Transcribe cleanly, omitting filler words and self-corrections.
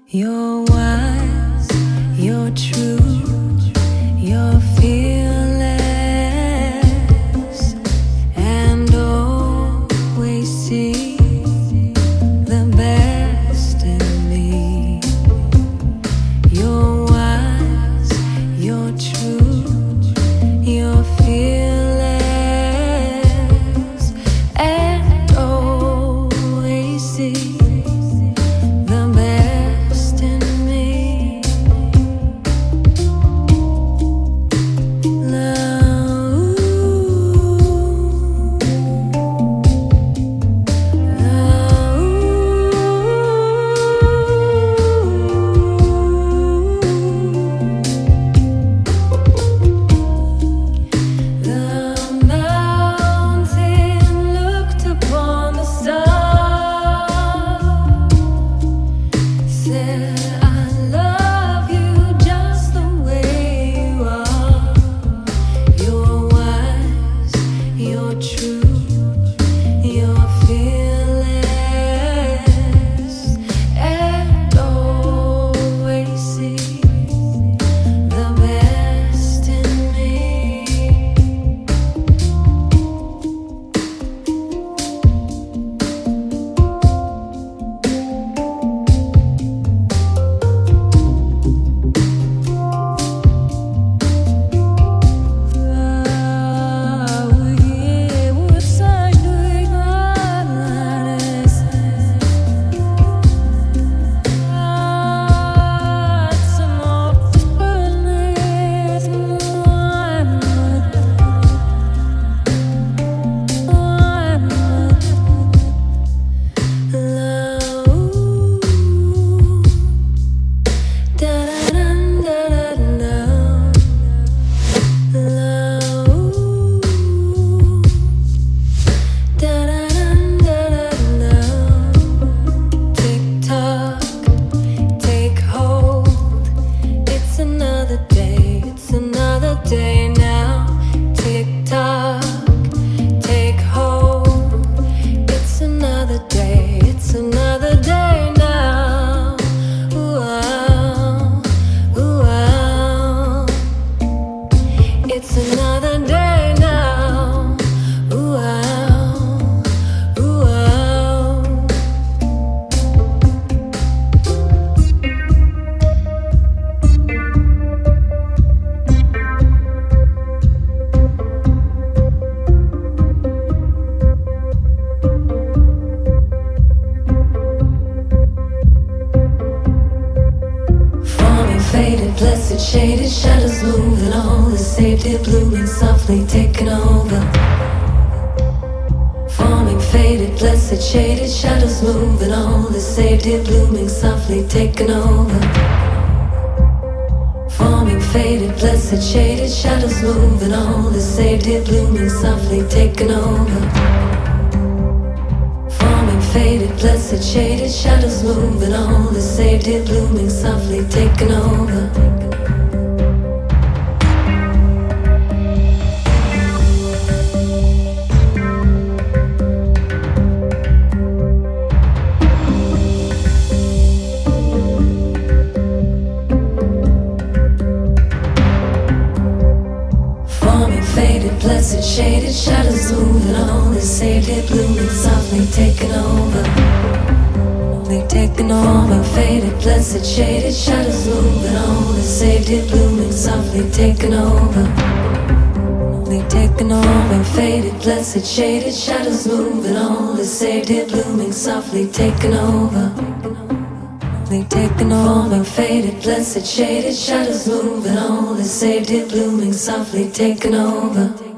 You're wise, you're true, you're fearless, and always see the best in me. You're wise, you're true, you're fearless, and always see the best in me. Blessed shaded shadows moving, all the safety blooming softly taking over. Forming faded, blessed shaded shadows moving, all the safety blooming softly taking over. Forming faded, blessed shaded shadows moving, all the safety blooming softly taking over. Faded, blessed, shaded shadows moving, all the safety blooming softly taking over. Forming faded, blessed, shaded shadows moving, all the safety blooming softly taking over. Taking over, faded, blessed, shaded shadows moving, all the safety blooming softly taking over. Taking over, faded, blessed, shaded shadows moving, all the safety blooming softly taking over. Taking over, faded, blessed, shaded shadows moving, all the safety blooming softly taking over.